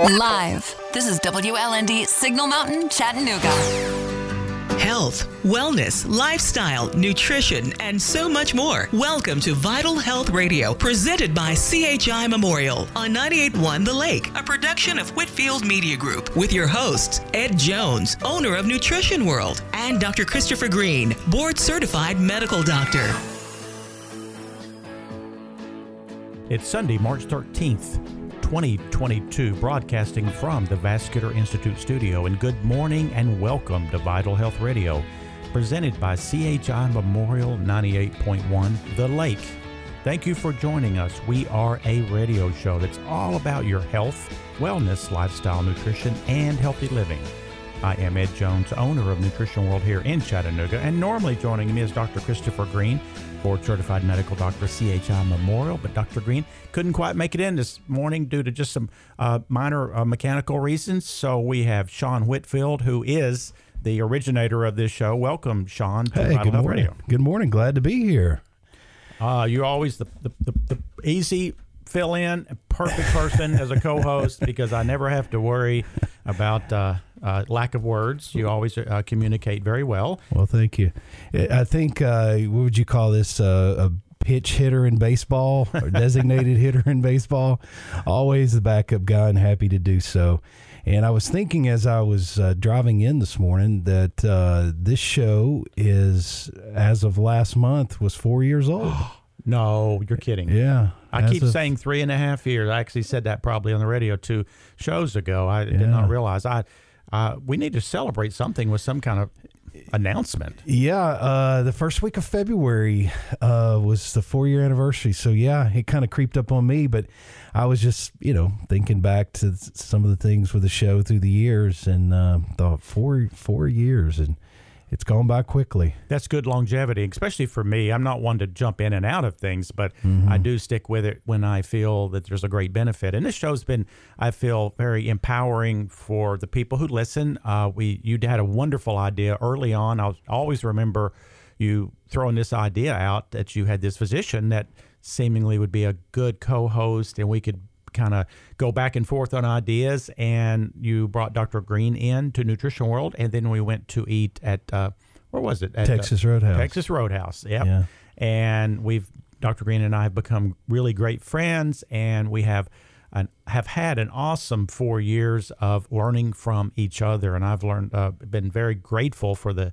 Live. This is WLND Signal Mountain, Chattanooga. Health, wellness, lifestyle, nutrition, and so much more. Welcome to Vital Health Radio, presented by CHI Memorial on 98.1 The Lake, a production of Whitfield Media Group, with your hosts, Ed Jones, owner of Nutrition World, and Dr. Christopher Green, board-certified medical doctor. It's Sunday, March 13th. 2022, broadcasting from the Vascular Institute studio. And good morning and welcome to Vital Health Radio, presented by CHI Memorial 98.1 The Lake. Thank you for joining us. We are a radio show that's all about your health, wellness, lifestyle, nutrition, and healthy living. I am Ed Jones, owner of Nutrition World here in Chattanooga, and normally joining me is Dr. Christopher Green, board-certified medical doctor, CHI Memorial. But Dr. Green couldn't quite make it in this morning due to just some minor mechanical reasons. So we have Sean Whitfield, who is the originator of this show. Welcome, Sean, to Vital Health Radio. Good morning. Glad to be here. You're always the easy fill-in, perfect person as a co-host because I never have to worry about lack of words. You always communicate very well. Well, thank you. I think, what would you call this, a pitch hitter in baseball or designated hitter in baseball? Always the backup guy and happy to do so. And I was thinking as I was driving in this morning that this show is, as of last month, was 4 years old. No, you're kidding. Yeah. I keep saying 3.5 years. I actually said that probably on the radio 2 shows ago. I did not realize. We need to celebrate something with some kind of announcement. Yeah, the first week of February was the 4-year anniversary. So, yeah, it kind of creeped up on me. But I was just, thinking back to some of the things with the show through the years and thought 4 years. And it's gone by quickly. That's good longevity, especially for me. I'm not one to jump in and out of things, but I do stick with it when I feel that there's a great benefit. And this show's been, I feel, very empowering for the people who listen. You had a wonderful idea early on. I always remember you throwing this idea out that you had this physician that seemingly would be a good co-host, and we could kind of go back and forth on ideas, and you brought Dr. Green in to Nutrition World, and then we went to eat at where was it? At Texas Roadhouse. Texas Roadhouse. Yep. Yeah. And Dr. Green and I have become really great friends, and we have had an awesome 4 years of learning from each other, and I've been very grateful for the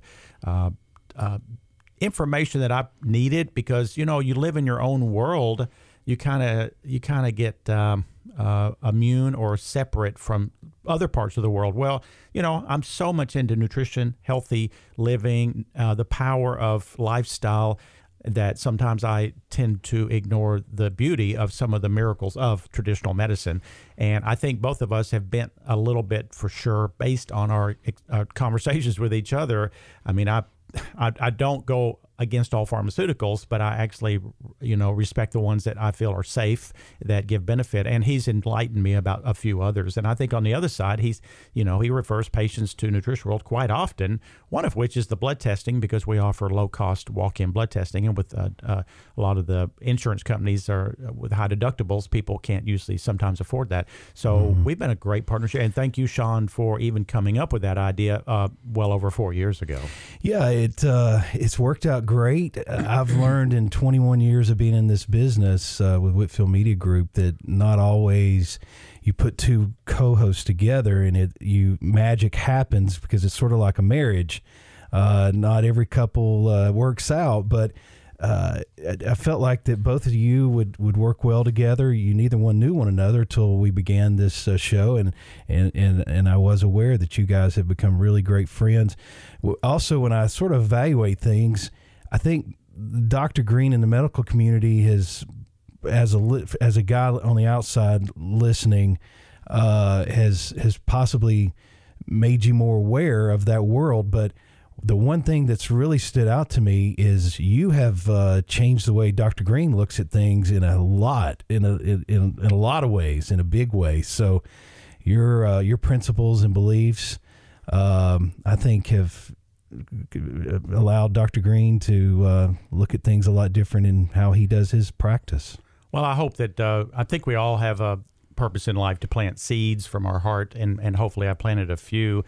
information that I've needed, because you live in your own world. You kind of get immune or separate from other parts of the world. Well, I'm so much into nutrition, healthy living, the power of lifestyle, that sometimes I tend to ignore the beauty of some of the miracles of traditional medicine. And I think both of us have been a little bit, for sure, based on our conversations with each other. I mean, I don't go against all pharmaceuticals, but I actually, respect the ones that I feel are safe, that give benefit. And he's enlightened me about a few others. And I think on the other side, he refers patients to Nutrition World quite often, one of which is the blood testing, because we offer low-cost walk-in blood testing. And with a lot of the insurance companies with high deductibles, people can't usually sometimes afford that. So we've been a great partnership. And thank you, Sean, for even coming up with that idea well over 4 years ago. Yeah, it's worked out great. I've learned in 21 years of being in this business with Whitfield Media Group that not always you put two co-hosts together and magic happens, because it's sort of like a marriage. Not every couple works out, but I felt like that both of you would work well together. You neither one knew one another till we began this show, and I was aware that you guys have become really great friends. Also, when I sort of evaluate things, I think Dr. Green in the medical community has, as a guy on the outside listening, has possibly made you more aware of that world. But the one thing that's really stood out to me is you have changed the way Dr. Green looks at things in a lot of ways, in a big way. So your principles and beliefs, I think, have allowed Dr. Green to look at things a lot different in how he does his practice. Well, I hope that I think we all have purpose in life to plant seeds from our heart, and hopefully I planted a few.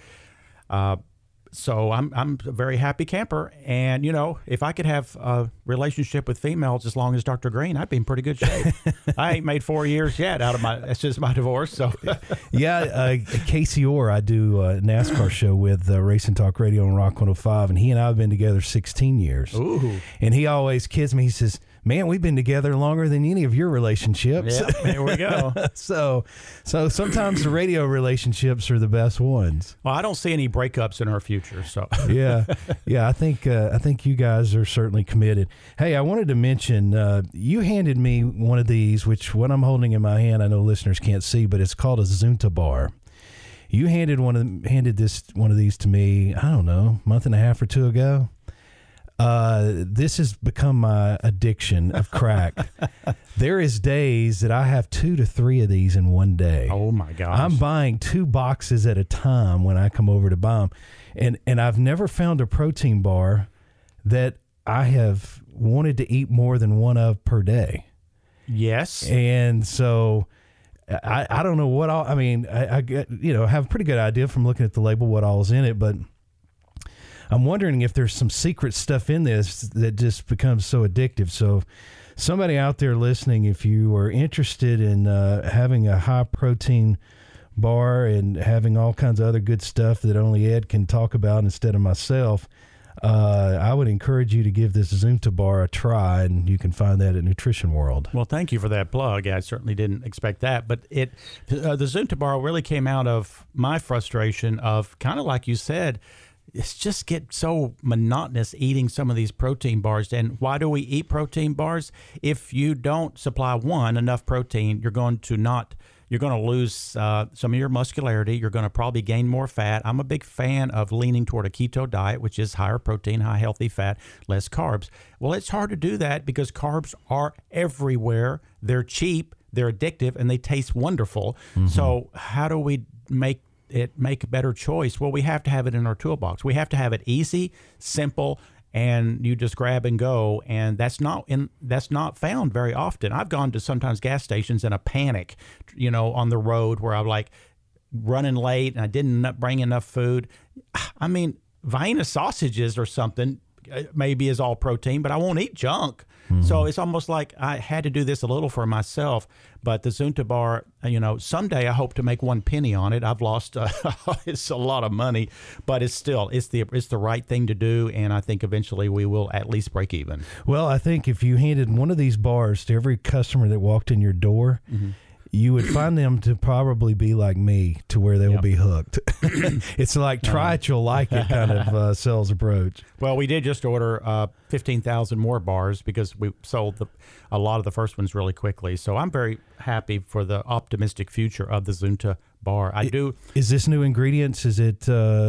So I'm a very happy camper, and if I could have a relationship with females as long as Dr. Green, I'd be in pretty good shape. I ain't made 4 years yet that's just my divorce. So yeah, Casey Orr, I do a NASCAR show with Racing Talk Radio on Rock 105, and he and I have been together 16 years. Ooh. And he always kids me. He says, "Man, we've been together longer than any of your relationships." Yeah, there we go. So sometimes the radio relationships are the best ones. Well, I don't see any breakups in our future. So yeah. I think you guys are certainly committed. Hey, I wanted to mention you handed me one of these, which what I'm holding in my hand, I know listeners can't see, but it's called a Zunta bar. You handed one of these to me, I don't know, a month and a half or two ago. This has become my addiction of crack. There is days that I have 2 to 3 of these in one day. Oh my gosh. I'm buying 2 boxes at a time when I come over to buy them. And I've never found a protein bar that I have wanted to eat more than one of per day. Yes. And so I don't know what all, I mean, I get, have a pretty good idea from looking at the label what all is in it, but I'm wondering if there's some secret stuff in this that just becomes so addictive. So somebody out there listening, if you are interested in having a high protein bar and having all kinds of other good stuff that only Ed can talk about instead of myself, I would encourage you to give this Zunta bar a try, and you can find that at Nutrition World. Well, thank you for that plug. I certainly didn't expect that, but the Zunta bar really came out of my frustration of kind of like you said, it's just get so monotonous eating some of these protein bars. And why do we eat protein bars? If you don't supply enough protein, you're going to lose some of your muscularity. You're going to probably gain more fat. I'm a big fan of leaning toward a keto diet, which is higher protein, high healthy fat, less carbs. Well, it's hard to do that because carbs are everywhere. They're cheap, they're addictive, and they taste wonderful. Mm-hmm. So how do we make a better choice? Well, we have to have it in our toolbox. We have to have it easy, simple, and you just grab and go. And that's not found very often. I've gone to sometimes gas stations in a panic, on the road where I'm like running late and I didn't bring enough food. I mean, Vienna sausages or something maybe is all protein, but I won't eat junk. Mm-hmm. So it's almost like I had to do this a little for myself. But the Zunta bar, someday I hope to make 1 penny on it. I've lost it's a lot of money, but it's the right thing to do, and I think eventually we will at least break even. Well, I think if you handed one of these bars to every customer that walked in your door, mm-hmm. you would find them to probably be like me, to where they will be hooked. It's like try it, you'll like it kind of sales approach. Well, we did just order 15,000 more bars because we sold a lot of the first ones really quickly. So I'm very happy for the optimistic future of the Zunta bar. Is this new ingredients? Is it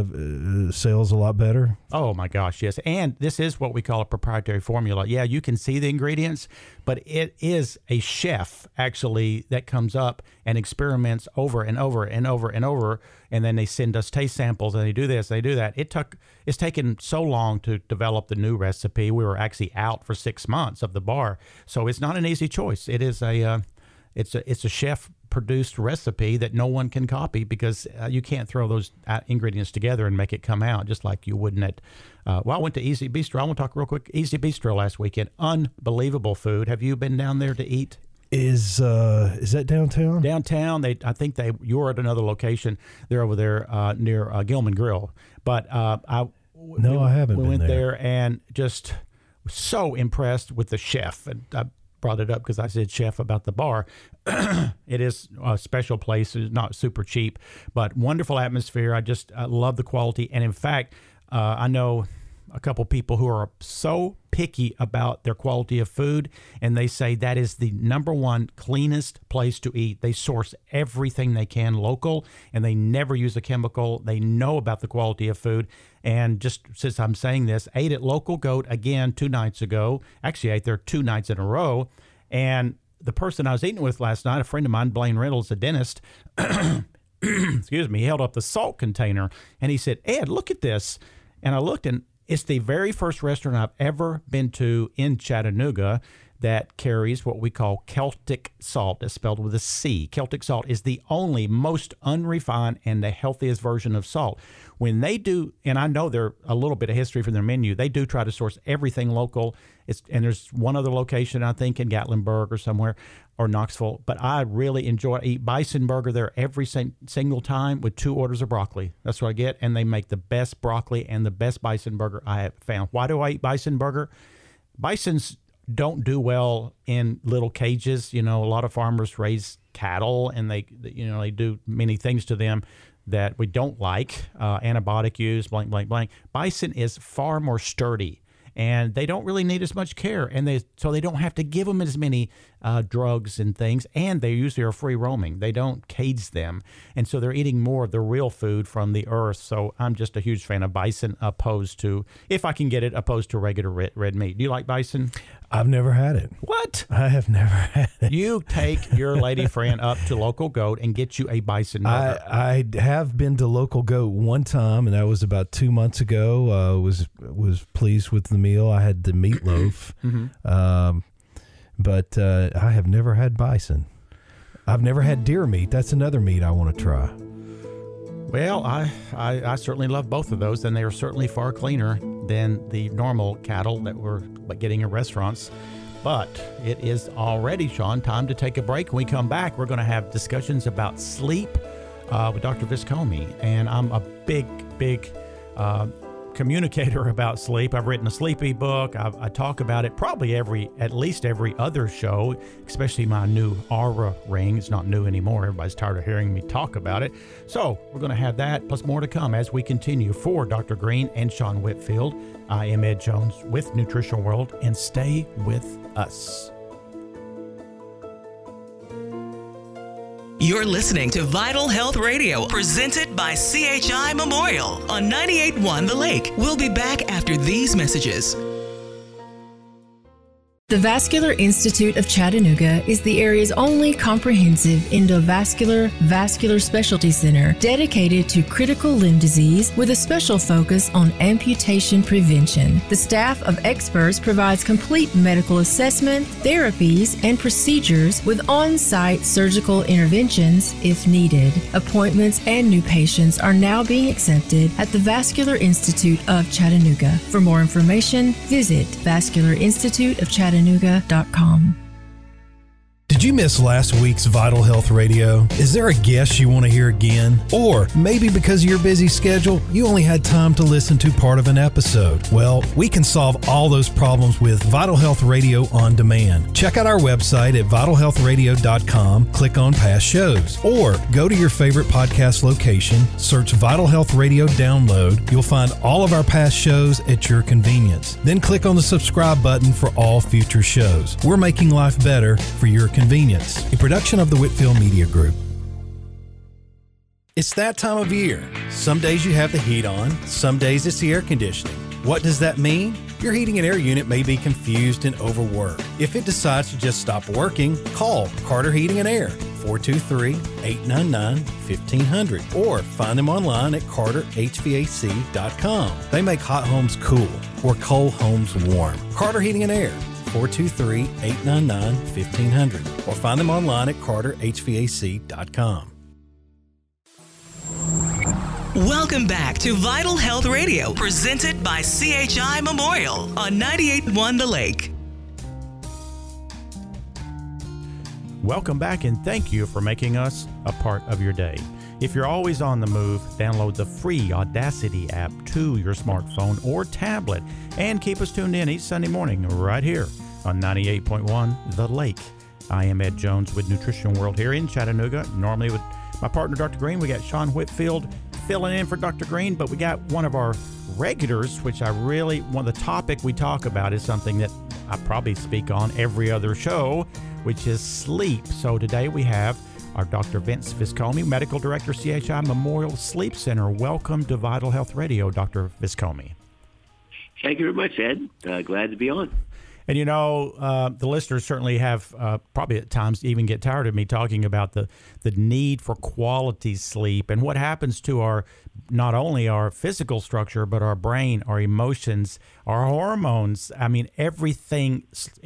sales a lot better? Oh my gosh, yes. And this is what we call a proprietary formula. Yeah, you can see the ingredients, but it is a chef actually that comes up and experiments over and over and over and over, and then they send us taste samples and they do this, they do that. It's taken so long to develop the new recipe. We were actually out for 6 months of the bar, so it's not an easy choice. It is it's a chef produced recipe that no one can copy because you can't throw those ingredients together and make it come out just like you wouldn't at I went to Easy Bistro. I want to talk real quick. Easy Bistro last weekend. Unbelievable food. Have you been down there to eat? Is that downtown? Downtown. I think you're at another location. They're over there near Gilman Grill. But I haven't. We went there and just so impressed with the chef. And I brought it up because I said chef about the bar. It is a special place. It's not super cheap, but wonderful atmosphere. I love the quality. And in fact, I know a couple people who are so picky about their quality of food, and they say that is the number one cleanest place to eat. They source everything they can local, and they never use a chemical. They know about the quality of food. And just since I'm saying this, ate at Local Goat again 2 nights ago. Actually, I ate there 2 nights in a row. And the person I was eating with last night, a friend of mine, Blaine Reynolds, a dentist, excuse me, he held up the salt container, and he said, "Ed, look at this." And I looked, and it's the very first restaurant I've ever been to in Chattanooga that carries what we call Celtic salt. It's spelled with a C. Celtic salt is the only most unrefined and the healthiest version of salt. When they do, and I know they're a little bit of history from their menu, they do try to source everything local. And there's one other location, I think, in Gatlinburg or somewhere, or Knoxville. But I really eat bison burger there every single time with 2 orders of broccoli. That's what I get. And they make the best broccoli and the best bison burger I have found. Why do I eat bison burger? Bisons don't do well in little cages. A lot of farmers raise cattle, and they do many things to them that we don't like, antibiotic use, blank, blank, blank. Bison is far more sturdy, and they don't really need as much care, and so they don't have to give them as many drugs and things, and they usually are free roaming. They don't cage them, and so they're eating more of the real food from the earth. So I'm just a huge fan of bison, opposed to, if I can get it, opposed to regular red meat. Do you like bison? I've never had it. What? I have never had it. You take your lady friend up to Local Goat and get you a bison burger. I have been to Local Goat one time, and that was about 2 months ago. Was pleased with the meal. I had the meatloaf, but I have never had bison. I've never had deer meat. That's another meat I want to try. Well, I certainly love both of those, and they are certainly far cleaner than the normal cattle that we're getting in restaurants. But it is already, Sean, time to take a break. When we come back, we're going to have discussions about sleep with Dr. Viscomi, and I'm a big communicator about sleep. I've written a sleep ebook. I talk about it probably at least every other show, especially my new Aura ring. It's not new anymore. Everybody's tired of hearing me talk about it. So we're going to have that plus more to come as we continue. For Dr. Green and Sean Whitfield, I am Ed Jones with Nutritional World, and stay with us. You're listening to Vital Health Radio, presented by CHI Memorial on 98.1 The Lake. We'll be back after these messages. The Vascular Institute of Chattanooga is the area's only comprehensive endovascular vascular specialty center dedicated to critical limb disease with a special focus on amputation prevention. The staff of experts provides complete medical assessment, therapies, and procedures with on-site surgical interventions if needed. Appointments and new patients are now being accepted at the Vascular Institute of Chattanooga. For more information, visit vascularinstituteofchattanooga.com. Did you miss last week's Vital Health Radio? Is there a guest you want to hear again? Or maybe because of your busy schedule, you only had time to listen to part of an episode? Well, we can solve all those problems with Vital Health Radio On Demand. Check out our website at vitalhealthradio.com, click on past shows, or go to your favorite podcast location, search Vital Health Radio Download. You'll find all of our past shows at your convenience. Then click on the subscribe button for all future shows. We're making life better for your convenience. A production of the Whitfield Media Group. It's that time of year. Some days you have the heat on, some days it's the air conditioning. What does that mean? Your heating and air unit may be confused and overworked. If it decides to just stop working, call Carter Heating and Air, 423-899-1500, or find them online at carterhvac.com. They make hot homes cool or cold homes warm. Carter Heating and Air, 423-899-1500, or find them online at carterhvac.com. Welcome back to Vital Health Radio, presented by CHI Memorial on 98.1 The Lake. Welcome back, and thank you for making us a part of your day. If you're always on the move, download the free Audacity app to your smartphone or tablet, and keep us tuned in each Sunday morning right here on 98.1 The Lake. I am Ed Jones with Nutrition World here in Chattanooga. Normally with my partner, Dr. Green, we got Sean Whitfield filling in for Dr. Green, but we got one of our regulars, which one of the topic we talk about is something that I probably speak on every other show, which is sleep. So today we have our Dr. Vince Viscomi, Medical Director, CHI Memorial Sleep Center. Welcome to Vital Health Radio, Dr. Viscomi. Thank you very much, Ed. Glad to be on. And, the listeners certainly have probably at times even get tired of me talking about the need for quality sleep and what happens to not only our physical structure, but our brain, our emotions, our hormones. I mean, everything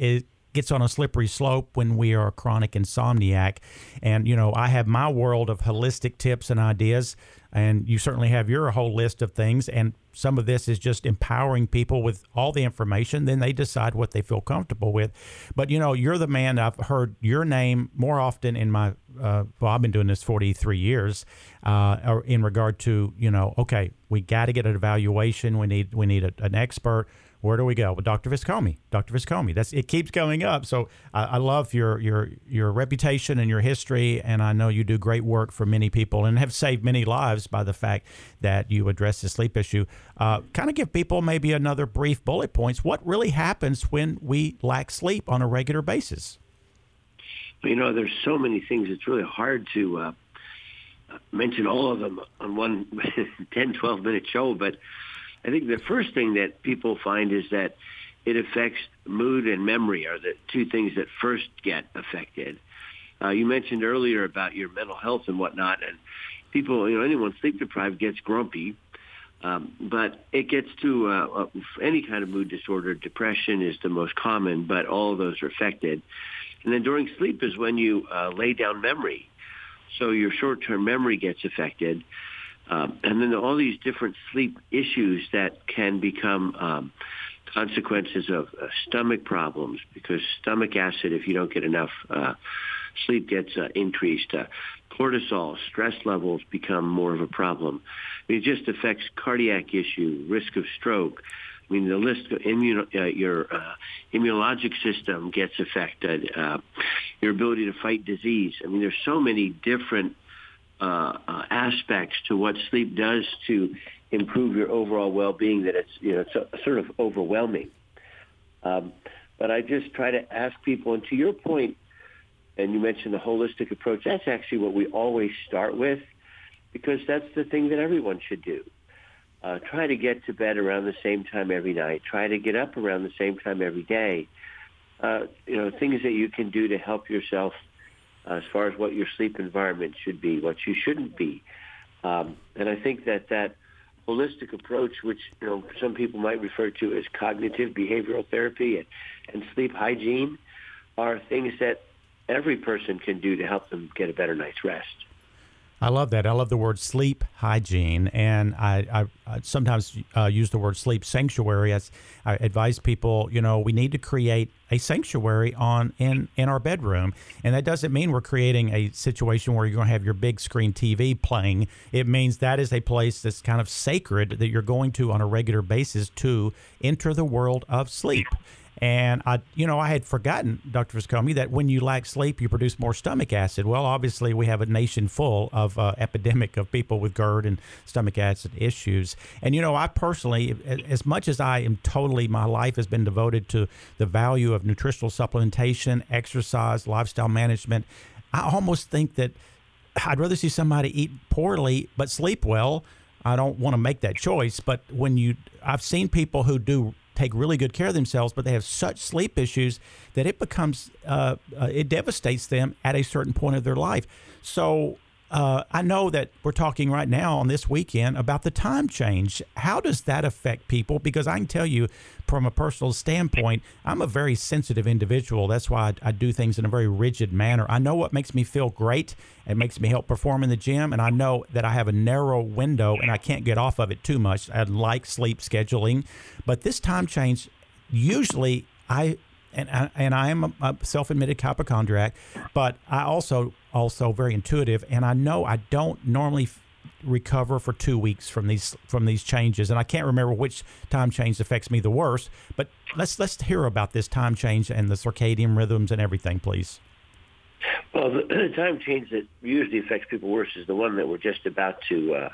gets on a slippery slope when we are a chronic insomniac. And, I have my world of holistic tips and ideas, and you certainly have your whole list of things. And some of this is just empowering people with all the information. Then they decide what they feel comfortable with. But, you're the man. I've heard your name more often in my, I've been doing this 43 years, in regard to, okay, we got to get an evaluation. We need an expert. Where do we go? Well, Dr. Viscomi. It keeps coming up. So I love your reputation and your history, and I know you do great work for many people and have saved many lives by the fact that you address the sleep issue. Kind of give people maybe another brief bullet points. What really happens when we lack sleep on a regular basis? There's so many things. It's really hard to mention all of them on one 10, 12-minute show, but I think the first thing that people find is that it affects mood and memory are the two things that first get affected. You mentioned earlier about your mental health and whatnot, and people, anyone sleep deprived gets grumpy, but it gets to any kind of mood disorder. Depression is the most common, but all of those are affected. And then during sleep is when you lay down memory. So your short-term memory gets affected. And then all these different sleep issues that can become consequences of stomach problems, because stomach acid, if you don't get enough sleep, gets increased. Cortisol, stress levels become more of a problem. It just affects cardiac issue, risk of stroke. The list of your immunologic system gets affected, your ability to fight disease. There's so many different aspects to what sleep does to improve your overall well-being that it's sort of overwhelming. But I just try to ask people, and to your point, and you mentioned the holistic approach, that's actually what we always start with, because that's the thing that everyone should do. Try to get to bed around the same time every night. Try to get up around the same time every day. Things that you can do to help yourself as far as what your sleep environment should be, what you shouldn't be. And I think that holistic approach, which some people might refer to as cognitive behavioral therapy and sleep hygiene, are things that every person can do to help them get a better night's rest. I love that. I love the word sleep hygiene, and I sometimes use the word sleep sanctuary. As I advise people, we need to create a sanctuary in our bedroom, and that doesn't mean we're creating a situation where you're going to have your big screen TV playing. It means that is a place that's kind of sacred that you're going to on a regular basis to enter the world of sleep. And I had forgotten, Dr. Viscomi, that when you lack sleep, you produce more stomach acid. Well, obviously, we have a nation full of epidemic of people with GERD and stomach acid issues. And, I personally, as much as my life has been devoted to the value of nutritional supplementation, exercise, lifestyle management, I almost think that I'd rather see somebody eat poorly but sleep well. I don't want to make that choice. But I've seen people who do take really good care of themselves, but they have such sleep issues that it becomes, it devastates them at a certain point of their life. So I know that we're talking right now on this weekend about the time change. How does that affect people? Because I can tell you from a personal standpoint, I'm a very sensitive individual. That's why I do things in a very rigid manner. I know what makes me feel great. It makes me help perform in the gym. And I know that I have a narrow window and I can't get off of it too much. I like sleep scheduling. But this time change, usually I am a self-admitted hypochondriac, but I also very intuitive, and I know I don't normally recover for 2 weeks from these changes, and I can't remember which time change affects me the worst. But let's hear about this time change and the circadian rhythms and everything, please. Well, the time change that usually affects people worse is the one that we're just about to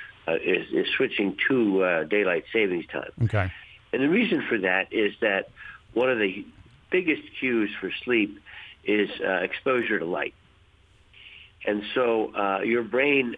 is switching to daylight savings time. Okay, and the reason for that is that one of the biggest cues for sleep is exposure to light. And so your brain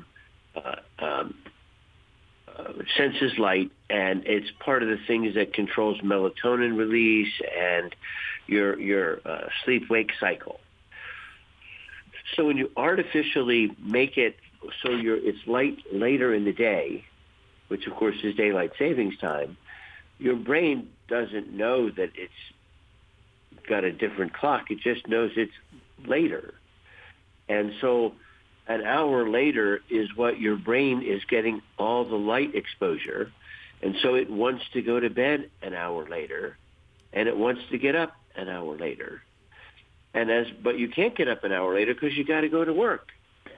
senses light, and it's part of the things that controls melatonin release and your sleep-wake cycle. So when you artificially make it so it's light later in the day, which of course is daylight savings time, your brain doesn't know that it's got a different clock. It just knows it's later. And so an hour later is what your brain is getting all the light exposure. And so it wants to go to bed an hour later, and it wants to get up an hour later. But you can't get up an hour later because you got to go to work.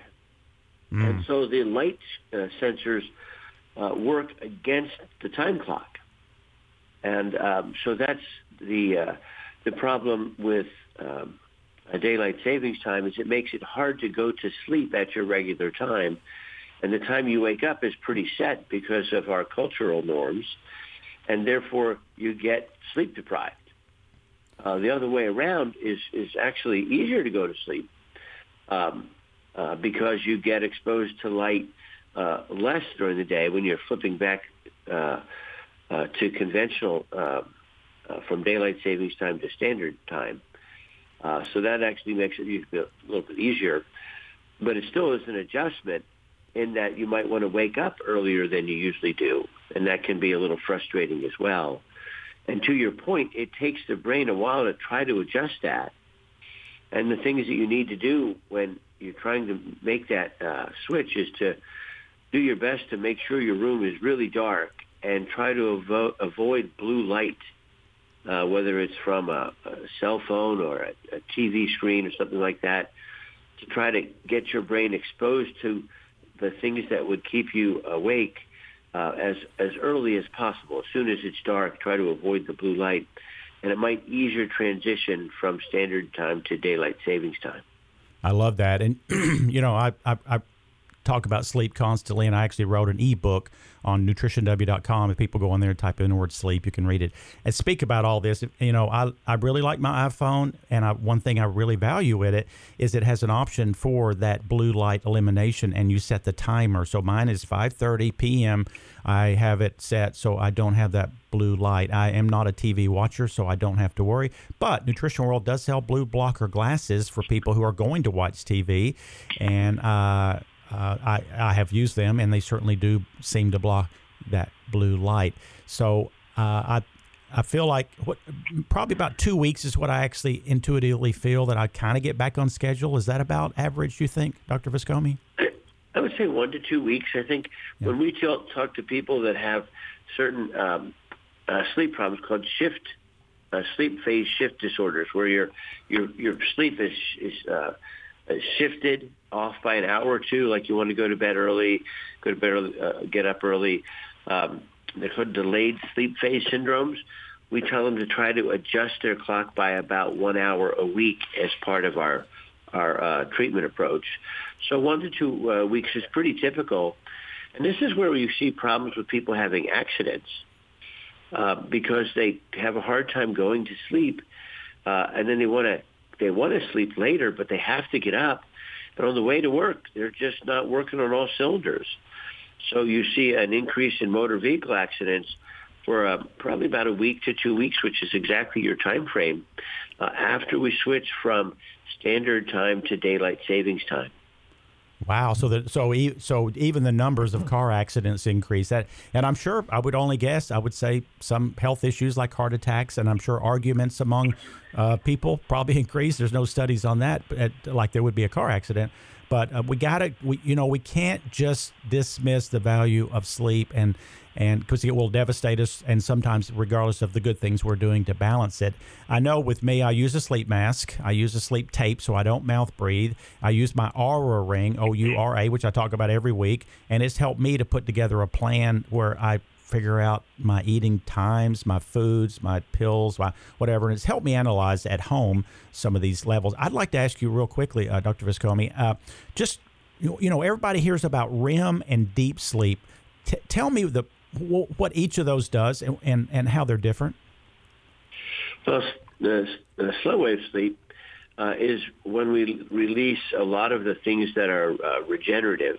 And so the light sensors work against the time clock. And so that's the problem with daylight savings time is it makes it hard to go to sleep at your regular time. And the time you wake up is pretty set because of our cultural norms, and therefore you get sleep deprived. The other way around is actually easier to go to sleep because you get exposed to light less during the day when you're flipping back to conventional from daylight savings time to standard time. So that actually makes it a little bit easier, but it still is an adjustment in that you might want to wake up earlier than you usually do, and that can be a little frustrating as well. And to your point, it takes the brain a while to try to adjust that. And the things that you need to do when you're trying to make that switch is to do your best to make sure your room is really dark and try to avoid blue light, whether it's from a cell phone or a TV screen or something like that, to try to get your brain exposed to the things that would keep you awake as early as possible. As soon as it's dark, try to avoid the blue light, and it might ease your transition from standard time to daylight savings time. I love that. And, I talk about sleep constantly, and I actually wrote an ebook on nutritionw.com. If people go on there and type in the word sleep, you can read it and speak about all this. I really like my iPhone, and one thing I really value with it is it has an option for that blue light elimination, and you set the timer. So mine is 5:30 p.m. I have it set so I don't have that blue light. I am not a TV watcher, so I don't have to worry. But Nutrition World does sell blue blocker glasses for people who are going to watch TV, and I have used them, and they certainly do seem to block that blue light. So I feel like probably about 2 weeks is what I actually intuitively feel that I kind of get back on schedule. Is that about average, you think, Dr. Viscomi? I would say 1 to 2 weeks. I think when we talk to people that have certain sleep problems called sleep phase shift disorders, where your sleep is shifted off by an hour or two, like you want to go to bed early, get up early. They're called delayed sleep phase syndromes. We tell them to try to adjust their clock by about 1 hour a week as part of our treatment approach. So 1 to 2 weeks is pretty typical. And this is where you see problems with people having accidents because they have a hard time going to sleep, and then they want to sleep later, but they have to get up. But on the way to work, they're just not working on all cylinders. So you see an increase in motor vehicle accidents for probably about a week to 2 weeks, which is exactly your time frame, after we switch from standard time to daylight savings time. Wow. So even the numbers of car accidents increase. That, and I'm sure, I would only guess, I would say some health issues like heart attacks, and I'm sure arguments among people probably increase. There's no studies on that, like there would be a car accident. But we can't just dismiss the value of sleep, and because it will devastate us, and sometimes regardless of the good things we're doing to balance it. I know with me, I use a sleep mask. I use a sleep tape so I don't mouth breathe. I use my Oura Ring, O-U-R-A, which I talk about every week, and it's helped me to put together a plan where I figure out my eating times, my foods, my pills, my whatever, and it's helped me analyze at home some of these levels. I'd like to ask you real quickly, Dr. Viscomi, everybody hears about REM and deep sleep. Tell me what each of those does and how they're different. Well, the slow wave sleep is when we release a lot of the things that are regenerative.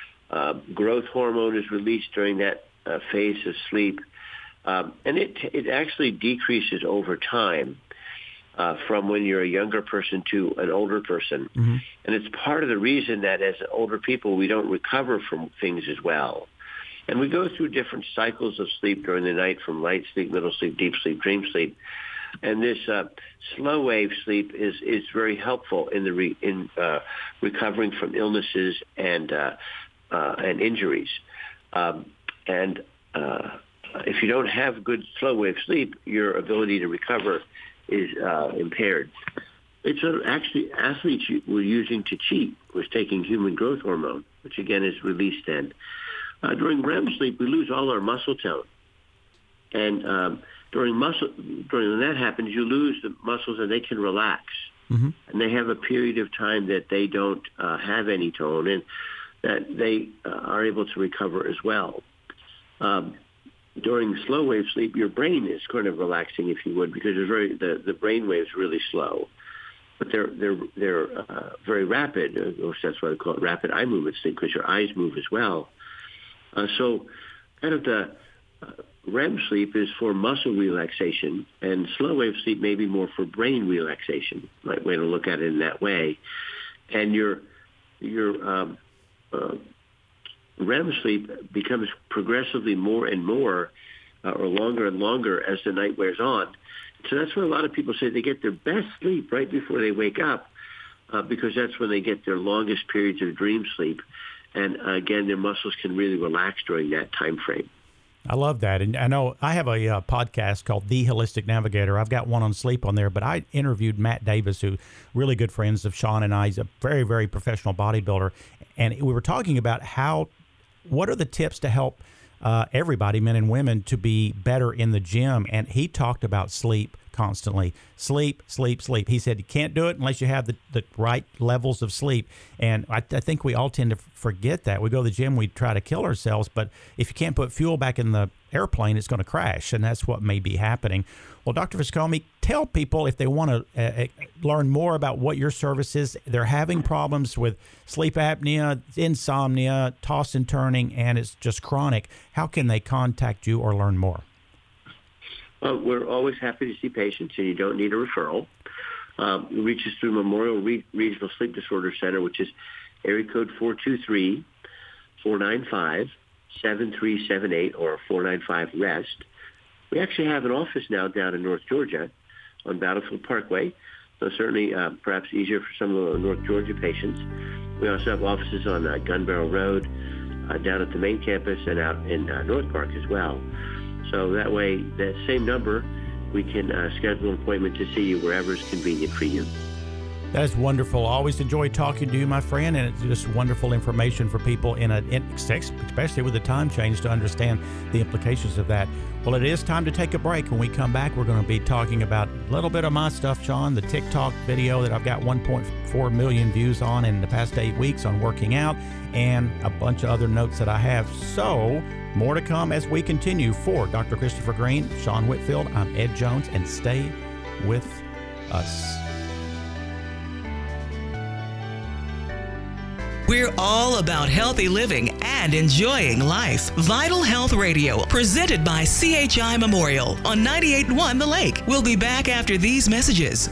Growth hormone is released during that phase of sleep, and it actually decreases over time from when you're a younger person to an older person. Mm-hmm. And it's part of the reason that as older people, we don't recover from things as well. And we go through different cycles of sleep during the night, from light sleep, middle sleep, deep sleep, dream sleep. And this slow wave sleep is very helpful in recovering from illnesses and injuries. And if you don't have good slow wave sleep, your ability to recover is impaired. It's actually athletes were using to cheat was taking human growth hormone, which again is released then. During REM sleep, we lose all our muscle tone, and during when that happens, you lose the muscles and they can relax, and they have a period of time that they don't have any tone, and that they are able to recover as well. During slow wave sleep, your brain is kind of relaxing, if you would, because the brain waves really slow. But they're very rapid. That's why they call it rapid eye movement sleep, because your eyes move as well. So kind of the REM sleep is for muscle relaxation, and slow wave sleep may be more for brain relaxation. Right way to look at it in that way. And your REM sleep becomes progressively more and more, or longer and longer as the night wears on. So that's why a lot of people say they get their best sleep right before they wake up, because that's when they get their longest periods of dream sleep. And again, their muscles can really relax during that time frame. I love that. And I know I have a podcast called The Holistic Navigator. I've got one on sleep on there, but I interviewed Matt Davis, who really good friends of Sean and I. He's a very, very professional bodybuilder. And we were talking about what are the tips to help everybody, men and women, to be better in the gym. And he talked about sleep constantly. Sleep, sleep, sleep. He said you can't do it unless you have the right levels of sleep. And I think we all tend to forget that. We go to the gym, we try to kill ourselves, but if you can't put fuel back in the airplane, it's going to crash, and that's what may be happening. Well, Dr. Viscomi, tell people if they want to learn more about what your service is. They're having problems with sleep apnea, insomnia, toss and turning, and it's just chronic. How can they contact you or learn more? Well, we're always happy to see patients, and you don't need a referral. You reach us through Memorial Regional Sleep Disorder Center, which is area code 423-495-7378 or 495-REST. We actually have an office now down in North Georgia on Battlefield Parkway, so certainly perhaps easier for some of the North Georgia patients. We also have offices on Gun Barrel Road, down at the main campus, and out in North Park as well. So that way, that same number, we can schedule an appointment to see you wherever is convenient for you. That is wonderful. I always enjoy talking to you, my friend, and it's just wonderful information for people, especially with the time change, to understand the implications of that. Well, it is time to take a break. When we come back, we're going to be talking about a little bit of my stuff, Sean, the TikTok video that I've got 1.4 million views on in the past 8 weeks on working out, and a bunch of other notes that I have. So more to come as we continue. For Dr. Christopher Green, Sean Whitfield, I'm Ed Jones, and stay with us. We're all about healthy living and enjoying life. Vital Health Radio, presented by CHI Memorial on 98.1 The Lake. We'll be back after these messages.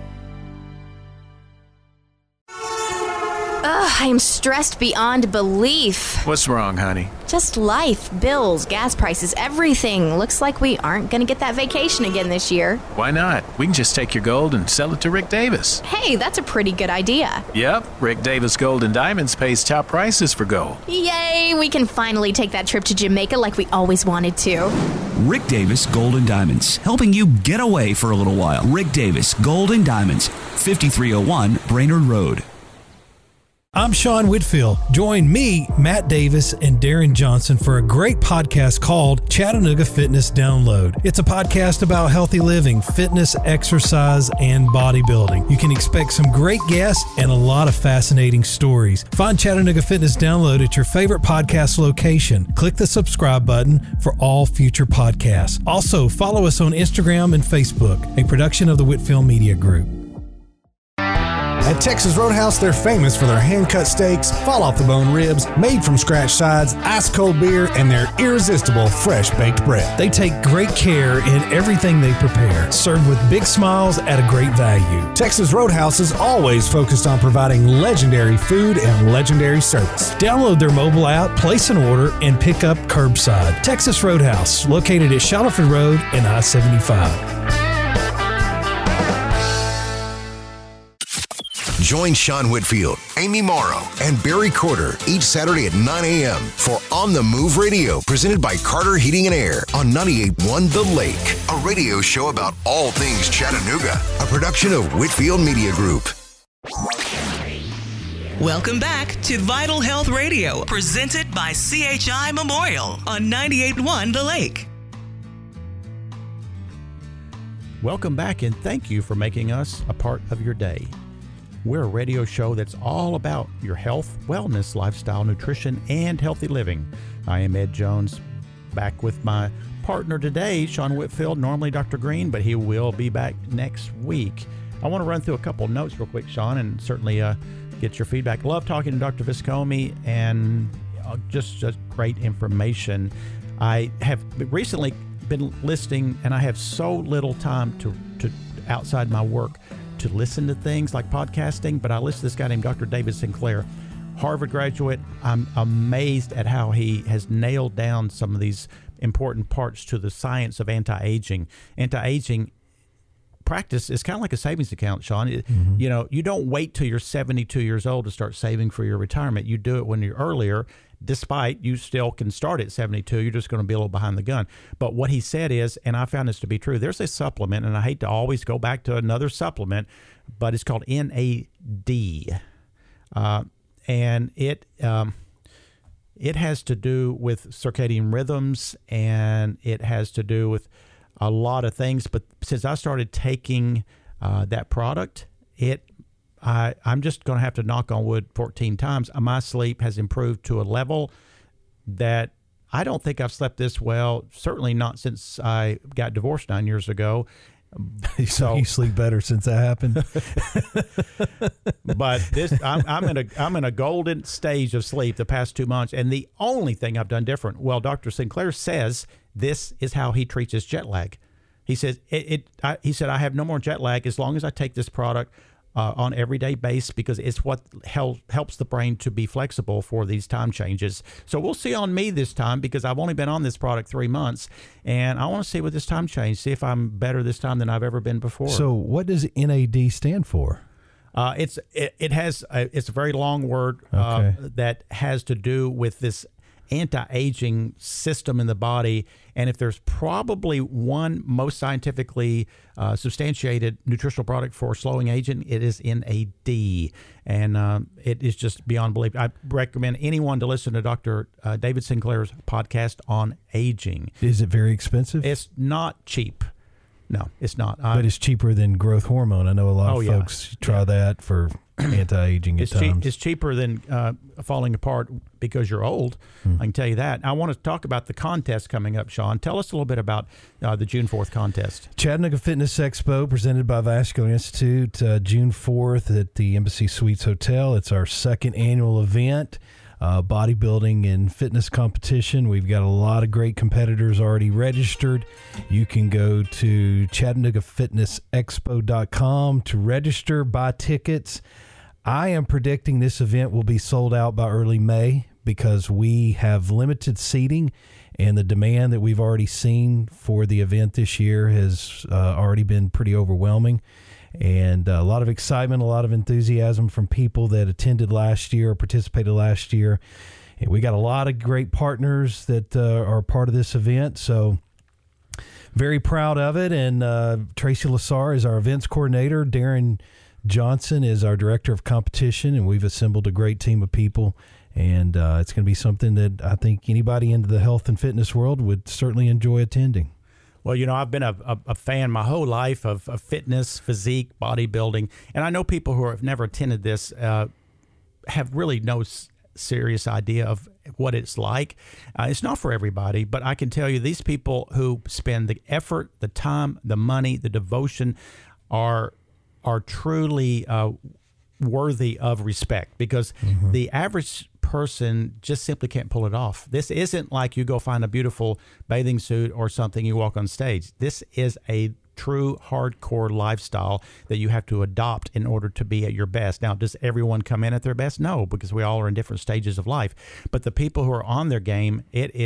I am stressed beyond belief. What's wrong, honey? Just life, bills, gas prices, everything. Looks like we aren't going to get that vacation again this year. Why not? We can just take your gold and sell it to Rick Davis. Hey, that's a pretty good idea. Yep, Rick Davis Gold and Diamonds pays top prices for gold. Yay, we can finally take that trip to Jamaica like we always wanted to. Rick Davis Gold and Diamonds, helping you get away for a little while. Rick Davis Gold and Diamonds, 5301 Brainerd Road. I'm Sean Whitfield. Join me, Matt Davis, and Darren Johnson for a great podcast called Chattanooga Fitness Download. It's a podcast about healthy living, fitness, exercise, and bodybuilding. You can expect some great guests and a lot of fascinating stories. Find Chattanooga Fitness Download at your favorite podcast location. Click the subscribe button for all future podcasts. Also, follow us on Instagram and Facebook, a production of the Whitfield Media Group. At Texas Roadhouse, they're famous for their hand-cut steaks, fall-off-the-bone ribs, made-from-scratch sides, ice-cold beer, and their irresistible fresh-baked bread. They take great care in everything they prepare, served with big smiles at a great value. Texas Roadhouse is always focused on providing legendary food and legendary service. Download their mobile app, place an order, and pick up curbside. Texas Roadhouse, located at Shallowford Road and I-75. Join Sean Whitfield, Amy Morrow, and Barry Corder each Saturday at 9 a.m. for On the Move Radio, presented by Carter Heating and Air on 98.1 The Lake, a radio show about all things Chattanooga, a production of Whitfield Media Group. Welcome back to Vital Health Radio, presented by CHI Memorial on 98.1 The Lake. Welcome back, and thank you for making us a part of your day. We're a radio show that's all about your health, wellness, lifestyle, nutrition, and healthy living. I am Ed Jones, back with my partner today, Sean Whitfield, normally Dr. Green, but he will be back next week. I want to run through a couple notes real quick, Sean, and certainly get your feedback. Love talking to Dr. Viscomi, and just great information. I have recently been listening, and I have so little time to outside my work to listen to things like podcasting, but I listened to this guy named Dr. David Sinclair, Harvard graduate. I'm amazed at how he has nailed down some of these important parts to the science of anti-aging. Anti-aging practice is kind of like a savings account, Sean. You know, you don't wait till you're 72 years old to start saving for your retirement. You do it when you're earlier, despite you still can start at 72. You're just going to be a little behind the gun. But what he said is, and I found this to be true, there's a supplement, and I hate to always go back to another supplement, but it's called NAD. And it has to do with circadian rhythms, and it has to do with a lot of things. But since I started taking that product, I'm just going to have to knock on wood 14 times. My sleep has improved to a level that I don't think I've slept this well, certainly not since I got divorced 9 years ago. So you sleep better since that happened. But I'm in a golden stage of sleep the past 2 months, and the only thing I've done different, well, Dr. Sinclair says this is how he treats his jet lag. He says he said I have no more jet lag as long as I take this product on everyday basis, because it's what helps the brain to be flexible for these time changes. So we'll see on me this time, because I've only been on this product 3 months, and I want to see what this time change, see if I'm better this time than I've ever been before. So what does NAD stand for? It's a very long word that has to do with this anti-aging system in the body. And if there's probably one most scientifically substantiated nutritional product for slowing aging, it is NAD. And it is just beyond belief. I recommend anyone to listen to Dr. David Sinclair's podcast on aging. Is it very expensive? It's not cheap. No, it's not. But it's cheaper than growth hormone. I know a lot of folks try that for anti-aging at times. It's cheaper than falling apart because you're old. I can tell you that. I want to talk about the contest coming up, Sean. Tell us a little bit about the June 4th contest. Chattanooga Fitness Expo, presented by Vascular Institute, June 4th at the Embassy Suites Hotel. It's our second annual event. Bodybuilding and fitness competition. We've got a lot of great competitors already registered. You can go to ChattanoogaFitnessExpo.com to register, buy tickets. I am predicting this event will be sold out by early May, because we have limited seating, and the demand that we've already seen for the event this year has already been pretty overwhelming. And a lot of excitement, a lot of enthusiasm from people that attended last year or participated last year. And we got a lot of great partners that are part of this event. So very proud of it. And Tracy Lassar is our events coordinator. Darren Johnson is our director of competition. And we've assembled a great team of people. And it's going to be something that I think anybody into the health and fitness world would certainly enjoy attending. Well, you know, I've been a fan my whole life of fitness, physique, bodybuilding, and I know people who have never attended this have really no serious idea of what it's like. It's not for everybody, but I can tell you these people who spend the effort, the time, the money, the devotion are truly worthy of respect, because the average person just simply can't pull it off. This isn't like you go find a beautiful bathing suit or something, you walk on stage. This is a true hardcore lifestyle that you have to adopt in order to be at your best. Now, does everyone come in at their best? No, because we all are in different stages of life. But the people who are on their game,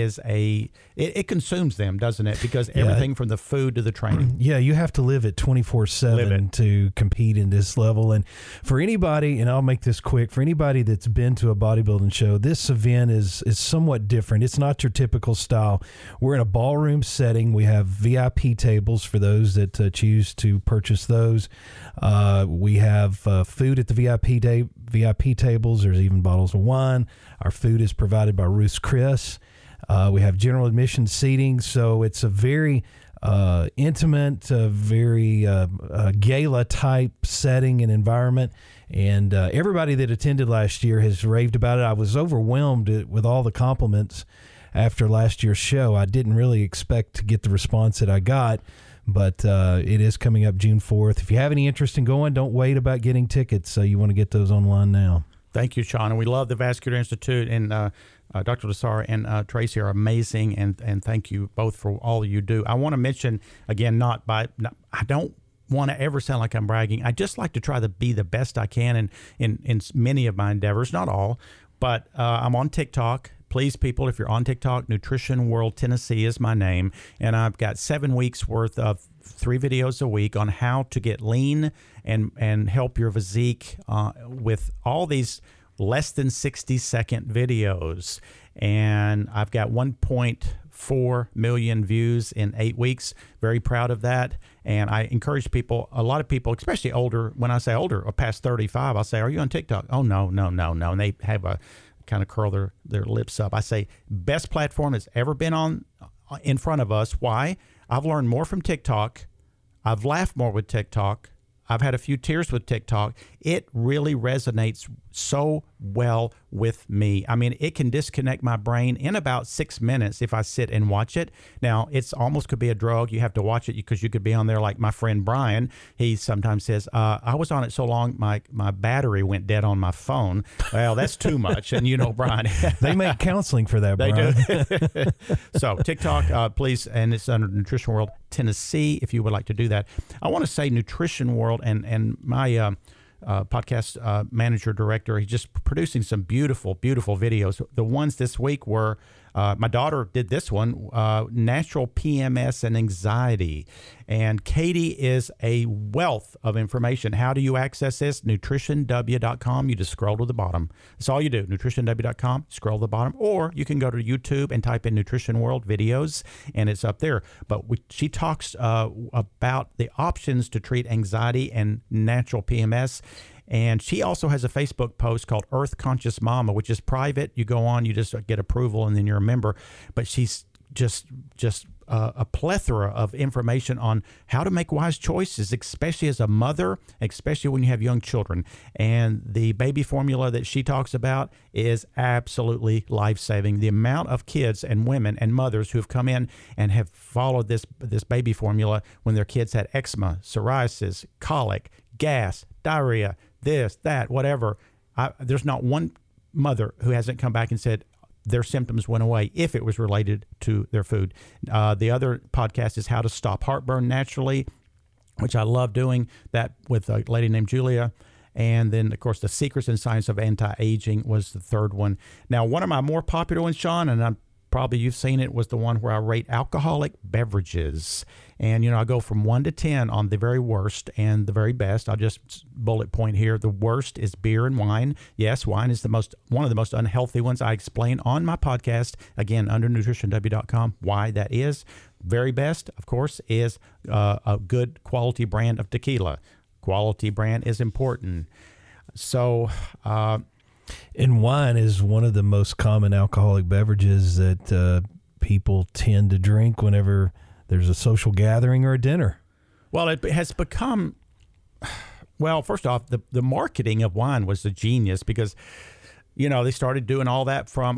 it consumes them, doesn't it? Because everything from the food to the training. Yeah, you have to live it 24/7 to compete in this level. And for anybody, and I'll make this quick, for anybody that's been to a bodybuilding show, this event is somewhat different. It's not your typical style. We're in a ballroom setting. We have VIP tables for those that choose to purchase those. We have food at the VIP tables. There's even bottles of wine. Our food is provided by Ruth's Chris. We have general admission seating, so it's a very intimate, very gala type setting and environment. And everybody that attended last year has raved about it. I was overwhelmed with all the compliments after last year's show. I didn't really expect to get the response that I got, but it is coming up June 4th. If you have any interest in going, don't wait about getting tickets. You want to get those online now. Thank you, Sean. And we love the Vascular Institute, and Dr. Lassara and Tracy are amazing, and thank you both for all you do. I want to mention, again, I don't want to ever sound like I'm bragging. I just like to try to be the best I can in many of my endeavors, not all, but I'm on TikTok. Please, people, if you're on TikTok, Nutrition World Tennessee is my name, and I've got 7 weeks worth of 3 videos a week on how to get lean and help your physique with all these less than 60-second videos. And I've got 1.4 million views in 8 weeks. Very proud of that. And I encourage people, a lot of people, especially older, when I say older or past 35, I'll say, are you on TikTok? Oh, no. And they have a kind of curl their lips up. I say, best platform that's ever been in front of us. Why? I've learned more from TikTok. I've laughed more with TikTok. I've had a few tears with TikTok. It really resonates so well with me. I mean, it can disconnect my brain in about 6 minutes if I sit and watch it. Now, it's almost could be a drug. You have to watch it because you could be on there like my friend Brian. He sometimes says, I was on it so long, my battery went dead on my phone. Well, that's too much. And you know, Brian. They make counseling for that, Brian. They do. So TikTok, please, and it's under Nutrition World Tennessee if you would like to do that. I want to say Nutrition World and my podcast manager director, he's just producing some beautiful videos. The ones this week were my daughter did this one, natural PMS and anxiety, and Katie is a wealth of information. How do you access this? nutritionw.com. You just scroll to the bottom. That's all you do. nutritionw.com, scroll to the bottom, or you can go to YouTube and type in Nutrition World videos and it's up there. But she talks about the options to treat anxiety and natural PMS. And she also has a Facebook post called Earth Conscious Mama, which is private. You go on, you just get approval, and then you're a member. But she's just a plethora of information on how to make wise choices, especially as a mother, especially when you have young children. And the baby formula that she talks about is absolutely life-saving. The amount of kids and women and mothers who have come in and have followed this baby formula when their kids had eczema, psoriasis, colic, gas, diarrhea, this, that, whatever. There's not one mother who hasn't come back and said their symptoms went away if it was related to their food. The other podcast is How to Stop Heartburn Naturally, which I love doing that with a lady named Julia. And then, of course, The Secrets and Science of Anti-Aging was the third one. Now, one of my more popular ones, Sean, and probably you've seen it, was the one where I rate alcoholic beverages. And, I go from 1 to 10 on the very worst and the very best. I'll just bullet point here. The worst is beer and wine. Yes, wine is one of the most unhealthy ones. I explain on my podcast, again, under nutritionw.com, why that is. Very best, of course, is a good quality brand of tequila. Quality brand is important. So, and wine is one of the most common alcoholic beverages that people tend to drink whenever there's a social gathering or a dinner. Well, it has become, first off, the marketing of wine was a genius because, they started doing all that from,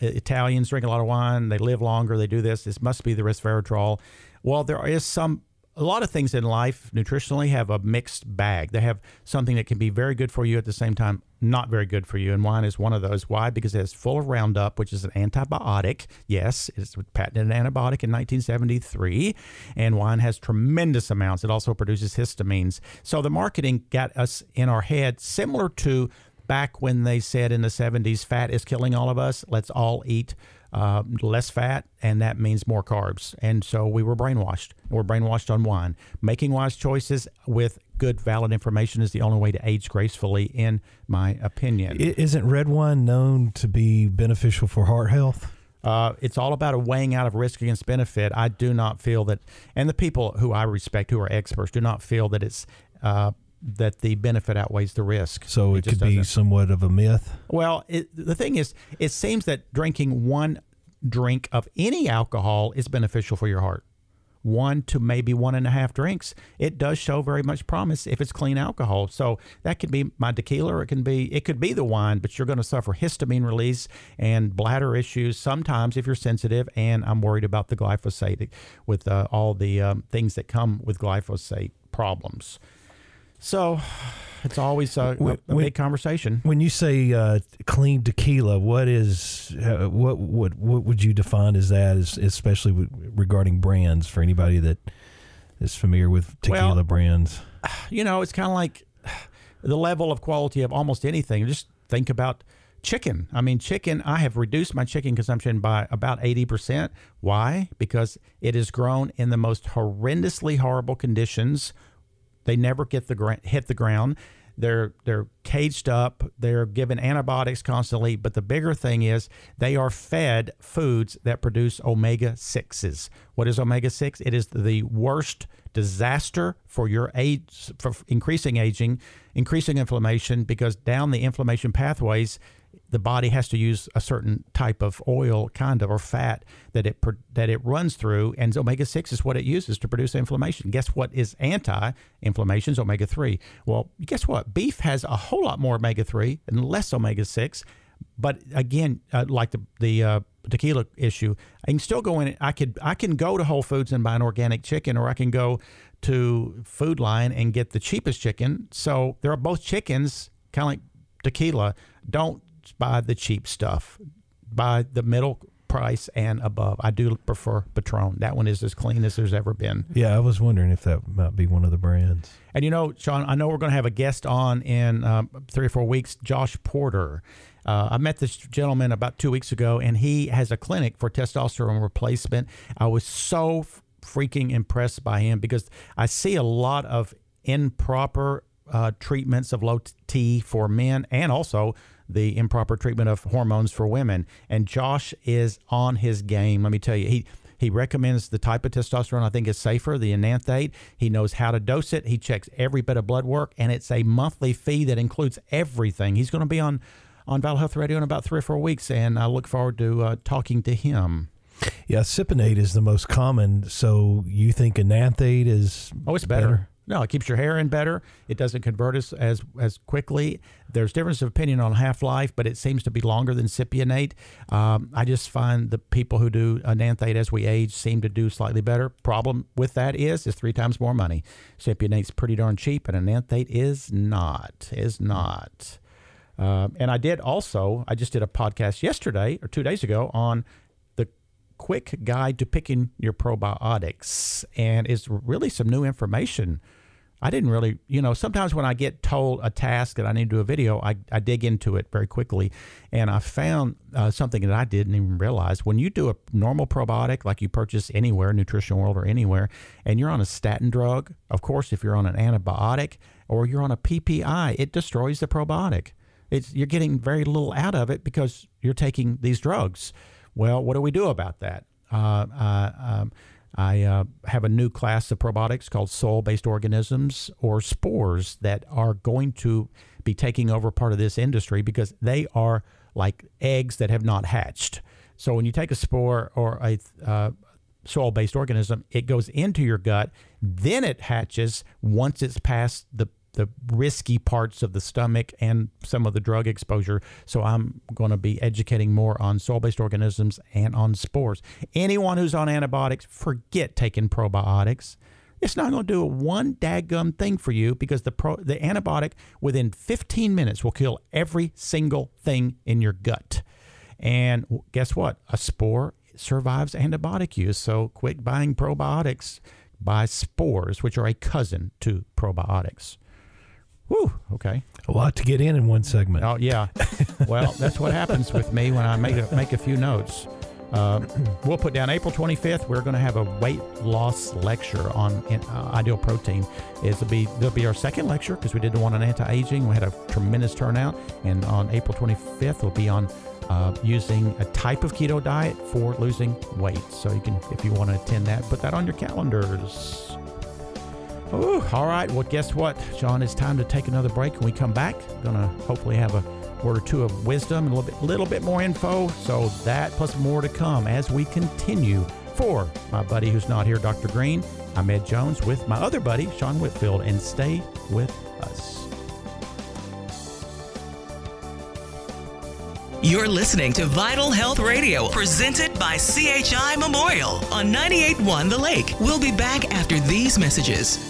Italians drink a lot of wine, they live longer, they do this. This must be the resveratrol. Well, there is some a lot of things in life nutritionally have a mixed bag. They have something that can be very good for you at the same time not very good for you, and wine is one of those. Why? Because it's full of Roundup, which is an antibiotic. Yes, it's patented antibiotic in 1973, and wine has tremendous amounts. It also produces histamines. So the marketing got us in our head, similar to back when they said in the 70s, fat is killing all of us. Let's all eat less fat, and that means more carbs. And so we were brainwashed. We're brainwashed on wine. Making wise choices with good, valid information is the only way to age gracefully, in my opinion. Isn't red wine known to be beneficial for heart health? It's all about a weighing out of risk against benefit. I do not feel that, and the people who I respect who are experts do not feel that it's that the benefit outweighs the risk. So it could be somewhat of a myth? Well, the thing is, it seems that drinking one drink of any alcohol is beneficial for your heart. 1 to maybe 1.5 drinks. It does show very much promise if it's clean alcohol. So that could be my tequila, or it could be the wine, but you're going to suffer histamine release and bladder issues sometimes if you're sensitive. And I'm worried about the glyphosate with all the things that come with glyphosate problems. So it's always a big conversation. When you say clean tequila, what would you define as that, especially regarding brands, for anybody that is familiar with tequila brands? It's kind of like the level of quality of almost anything. Just think about chicken. I mean, chicken, I have reduced my chicken consumption by about 80%. Why? Because it is grown in the most horrendously horrible conditions. They never hit the ground. They're caged up. They're given antibiotics constantly. But the bigger thing is they are fed foods that produce omega-6s. What is omega-6? It is the worst disaster for your age, for increasing aging, increasing inflammation, because down the inflammation pathways, the body has to use a certain type of oil, or fat that it runs through, and omega-6 is what it uses to produce inflammation. Guess what is anti-inflammation? Is omega-3. Well, guess what? Beef has a whole lot more omega-3 and less omega-6. But again, like the tequila issue, I can still go in. I can go to Whole Foods and buy an organic chicken, or I can go to Food Lion and get the cheapest chicken. So there are both chickens, kind of like tequila. Don't buy the cheap stuff. Buy the middle price and above. I do prefer Patron. That one is as clean as there's ever been. Yeah, I was wondering if that might be one of the brands. And Sean, I know we're going to have a guest on in 3 or 4 weeks, Josh Porter. I met this gentleman about 2 weeks ago, and he has a clinic for testosterone replacement. I was so freaking impressed by him, because I see a lot of improper treatments of low T for men, and also the improper treatment of hormones for women. And Josh is on his game. Let me tell you, he recommends the type of testosterone I think is safer, the enanthate. He knows how to dose it. He checks every bit of blood work, and it's a monthly fee that includes everything. He's going to be on Vital Health Radio in about 3 or 4 weeks, and I look forward to talking to him. Yeah, Cypionate is the most common. So you think enanthate is it's better. No, it keeps your hair in better. It doesn't convert as quickly. There's difference of opinion on half-life, but it seems to be longer than Cypionate. I just find the people who do enanthate as we age seem to do slightly better. Problem with that is 3 times more money. Cypionate's pretty darn cheap, and enanthate is not. And I just did a podcast yesterday or 2 days ago on the quick guide to picking your probiotics, and it's really some new information. I didn't really, sometimes when I get told a task that I need to do a video, I dig into it very quickly. And I found something that I didn't even realize. When you do a normal probiotic, like you purchase anywhere, Nutrition World or anywhere, and you're on a statin drug, of course, if you're on an antibiotic or you're on a PPI, it destroys the probiotic. You're getting very little out of it because you're taking these drugs. Well, what do we do about that? I have a new class of probiotics called soil-based organisms, or spores, that are going to be taking over part of this industry, because they are like eggs that have not hatched. So when you take a spore or a soil-based organism, it goes into your gut, then it hatches once it's past the risky parts of the stomach and some of the drug exposure. So I'm going to be educating more on soil-based organisms and on spores. Anyone who's on antibiotics, forget taking probiotics. It's not going to do one daggum thing for you because the antibiotic within 15 minutes will kill every single thing in your gut. And guess what? A spore survives antibiotic use. So quit buying probiotics. Buy spores, which are a cousin to probiotics. Whew, okay. A lot to get in one segment. Oh, yeah. Well, that's what happens with me when I make a few notes. We'll put down April 25th. We're going to have a weight loss lecture on Ideal Protein. There'll be our second lecture because we did the one on anti-aging. We had a tremendous turnout. And on April 25th, we'll be on using a type of keto diet for losing weight. So you can, if you want to attend that, put that on your calendars. Ooh, all right. Well, guess what, Sean? It's time to take another break. When we come back, we're going to hopefully have a word or two of wisdom and a little bit more info. So that plus more to come as we continue. For my buddy who's not here, Dr. Green, I'm Ed Jones with my other buddy, Sean Whitfield, and stay with us. You're listening to Vital Health Radio, presented by CHI Memorial on 98.1 The Lake. We'll be back after these messages.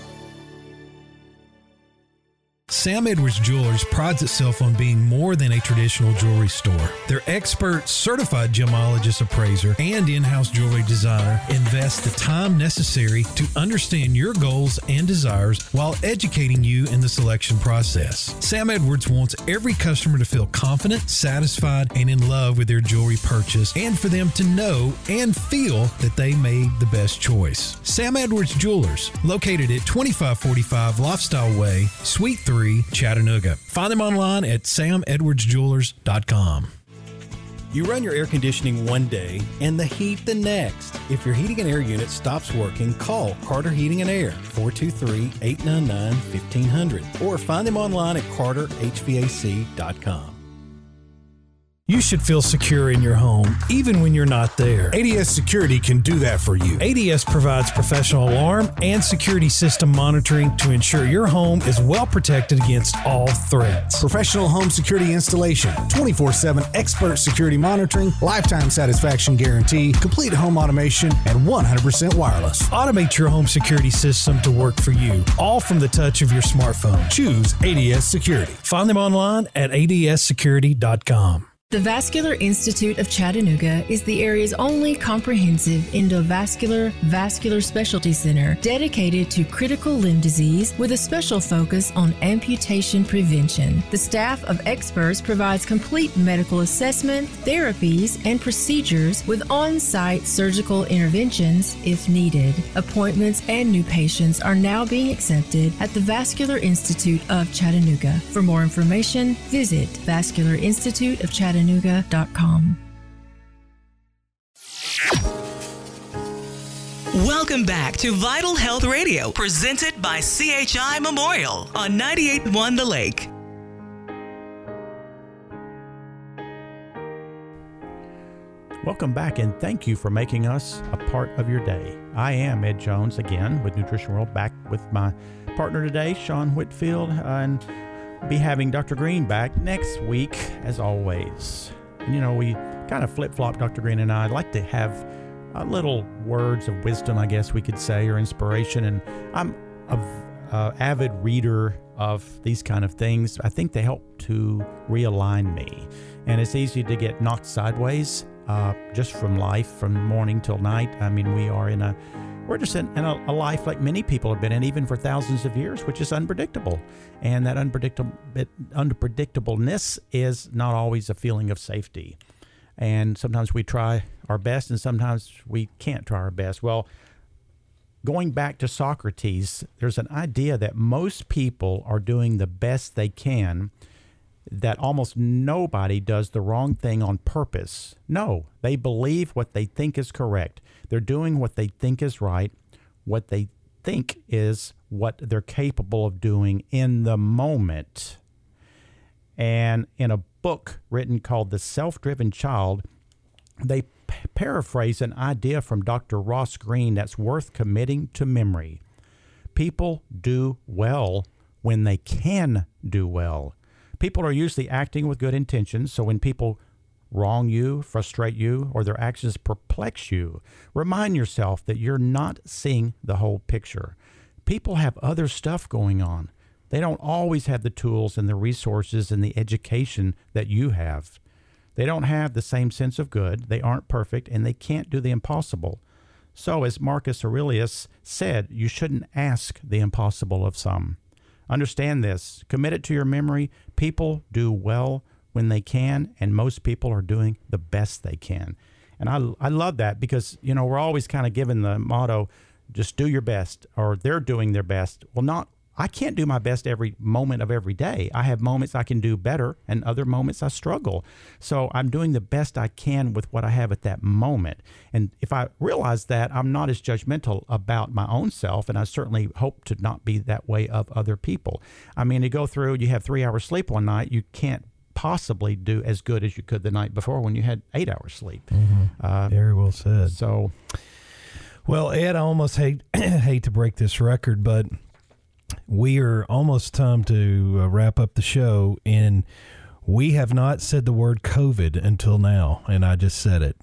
Sam Edwards Jewelers prides itself on being more than a traditional jewelry store. Their expert, certified gemologist appraiser and in-house jewelry designer invest the time necessary to understand your goals and desires while educating you in the selection process. Sam Edwards wants every customer to feel confident, satisfied, and in love with their jewelry purchase, and for them to know and feel that they made the best choice. Sam Edwards Jewelers, located at 2545 Lifestyle Way, Suite 3, Chattanooga. Find them online at samedwardsjewelers.com. You run your air conditioning one day and the heat the next. If your heating and air unit stops working, call Carter Heating and Air, 423-899-1500, or find them online at carterhvac.com. You should feel secure in your home, even when you're not there. ADS Security can do that for you. ADS provides professional alarm and security system monitoring to ensure your home is well protected against all threats. Professional home security installation, 24/7 expert security monitoring, lifetime satisfaction guarantee, complete home automation, and 100% wireless. Automate your home security system to work for you, all from the touch of your smartphone. Choose ADS Security. Find them online at adssecurity.com. The Vascular Institute of Chattanooga is the area's only comprehensive endovascular vascular specialty center dedicated to critical limb disease with a special focus on amputation prevention. The staff of experts provides complete medical assessment, therapies, and procedures with on-site surgical interventions if needed. Appointments and new patients are now being accepted at the Vascular Institute of Chattanooga. For more information, visit vascularinstituteofchattanooga.com. Welcome back to Vital Health Radio, presented by CHI Memorial on 98.1 The Lake. Welcome back, and thank you for making us a part of your day. I am Ed Jones again with Nutrition World, back with my partner today, Sean Whitfield, and we'll be having Dr. Green back next week, as always. And you know, we kind of flip-flop, Dr. Green and I. I'd like to have little words of wisdom, I guess we could say, or inspiration. And I'm an avid reader of these kind of things. I think they help to realign me. And it's easy to get knocked sideways just from life, from morning till night. I mean, we're just in a life like many people have been in, even for thousands of years, which is unpredictable. And that unpredictableness is not always a feeling of safety. And sometimes we try our best, and sometimes we can't try our best. Well, going back to Socrates, there's an idea that most people are doing the best they can, that almost nobody does the wrong thing on purpose. No, they believe what they think is correct. They're doing what they think is right, what they think is what they're capable of doing in the moment. And in a book written called The Self-Driven Child, they paraphrase an idea from Dr. Ross Greene that's worth committing to memory. People do well when they can do well. People are usually acting with good intentions, so when people wrong you, frustrate you, or their actions perplex you, remind yourself that you're not seeing the whole picture. People have other stuff going on. They don't always have the tools and the resources and the education that you have. They don't have the same sense of good. They aren't perfect, and they can't do the impossible. So, as Marcus Aurelius said, you shouldn't ask the impossible of some. Understand this. Commit it to your memory. People do well when they can, and most people are doing the best they can. And I love that because, you know, we're always kind of given the motto, just do your best, or they're doing their best. Well, I can't do my best every moment of every day. I have moments I can do better and other moments I struggle. So I'm doing the best I can with what I have at that moment. And if I realize that, I'm not as judgmental about my own self, and I certainly hope to not be that way of other people. I mean, you go through, you have 3 hours sleep one night, you can't possibly do as good as you could the night before when you had 8 hours sleep. Very well said. So, well, Ed, I almost hate to break this record, but we are almost time to wrap up the show, and we have not said the word COVID until now, and I just said it.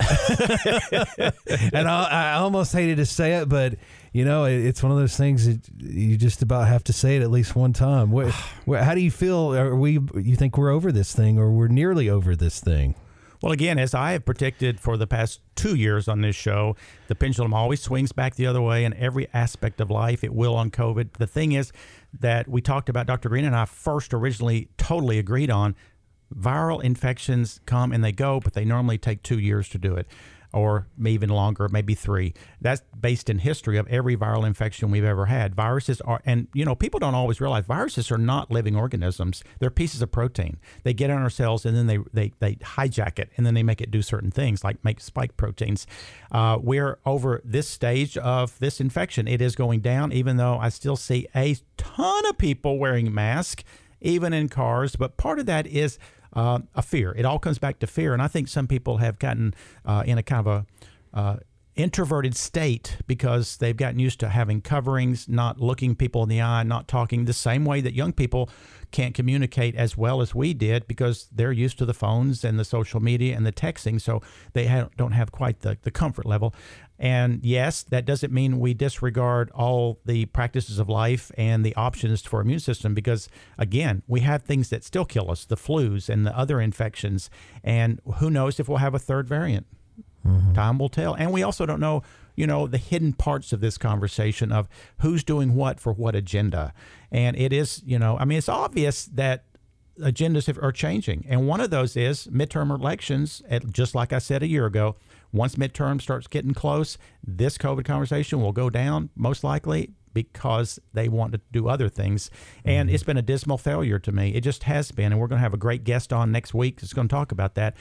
And I almost hated to say it, but, you know, it's one of those things that you just about have to say it at least one time. How do you feel? You think we're over this thing, or we're nearly over this thing? Well, again, as I have predicted for the past 2 years on this show, the pendulum always swings back the other way in every aspect of life. It will on COVID. The thing is that we talked about, Dr. Green and I first originally totally agreed on, viral infections come and they go, but they normally take 2 years to do it, or even longer, maybe 3. That's based in history of every viral infection we've ever had. Viruses are, and you know, people don't always realize viruses are not living organisms. They're pieces of protein. They get on our cells and then they hijack it, and then they make it do certain things like make spike proteins. We're over this stage of this infection. It is going down, even though I still see a ton of people wearing masks, even in cars. But part of that is a fear. It all comes back to fear. And I think some people have gotten in a kind of a introverted state because they've gotten used to having coverings, not looking people in the eye, not talking the same way that young people can't communicate as well as we did because they're used to the phones and the social media and the texting. So they don't have quite the comfort level. And yes, that doesn't mean we disregard all the practices of life and the options for immune system because, again, we have things that still kill us, the flus and the other infections. And who knows if we'll have a third variant. Time will tell. And we also don't know, you know, the hidden parts of this conversation of who's doing what for what agenda. And it is, you know, I mean, it's obvious that agendas are changing. And one of those is midterm elections, just like I said a year ago. Once midterm starts getting close, this COVID conversation will go down, most likely, because they want to do other things. And it's been a dismal failure to me. It just has been. And we're going to have a great guest on next week who's going to talk about that,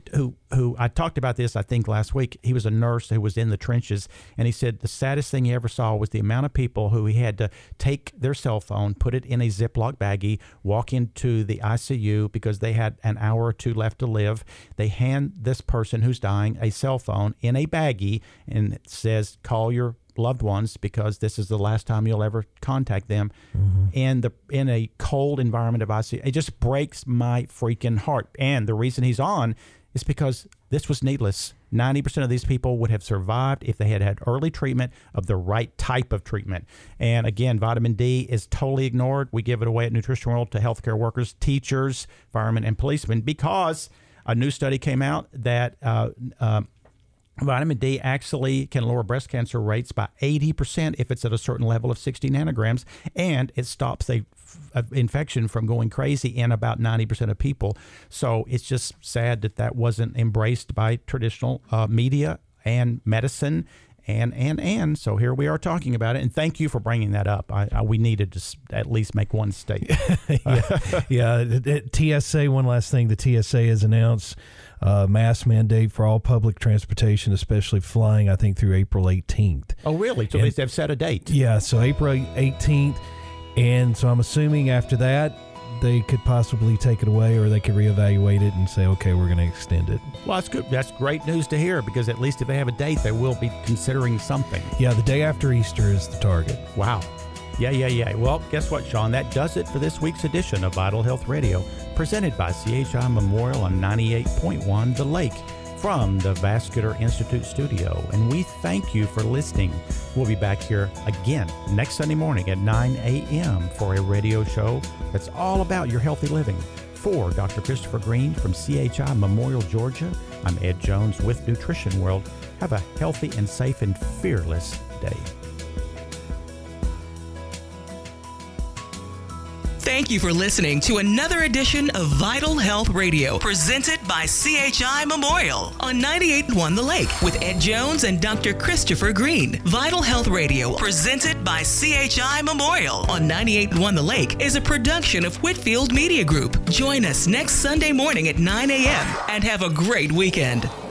who I talked about this, I think, last week. He was a nurse who was in the trenches, and he said the saddest thing he ever saw was the amount of people who he had to take their cell phone, put it in a Ziploc baggie, walk into the ICU because they had an hour or two left to live. They hand this person who's dying a cell phone in a baggie, and it says, call your loved ones because this is the last time you'll ever contact them. In a cold environment of ICU. It just breaks my freaking heart. And the reason he's on is because this was needless. 90% of these people would have survived if they had had early treatment of the right type of treatment. And again, vitamin D is totally ignored. We give it away at Nutrition World to healthcare workers, teachers, firemen, and policemen because a new study came out that vitamin D actually can lower breast cancer rates by 80% if it's at a certain level of 60 nanograms, and it stops a infection from going crazy in about 90% of people. So it's just sad that wasn't embraced by traditional media and medicine. And so here we are talking about it, and thank you for bringing that up. We needed to at least make one statement. TSA, one last thing, the TSA has announced mask mandate for all public transportation, especially flying, I think, through April 18th. Oh, really? So they've set a date. Yeah, so April 18th, and so I'm assuming after that, they could possibly take it away, or they could reevaluate it and say, okay, we're going to extend it. Well, that's good. That's great news to hear, because at least if they have a date, they will be considering something. Yeah, the day after Easter is the target. Wow. Yeah. Well, guess what, Sean? That does it for this week's edition of Vital Health Radio, presented by CHI Memorial on 98.1 The Lake from the Vascular Institute studio. And we thank you for listening. We'll be back here again next Sunday morning at 9 a.m. for a radio show that's all about your healthy living. For Dr. Christopher Green from CHI Memorial, Georgia, I'm Ed Jones with Nutrition World. Have a healthy and safe and fearless day. Thank you for listening to another edition of Vital Health Radio, presented by CHI Memorial on 98.1 The Lake with Ed Jones and Dr. Christopher Green. Vital Health Radio, presented by CHI Memorial on 98.1 The Lake, is a production of Whitfield Media Group. Join us next Sunday morning at 9 a.m. and have a great weekend.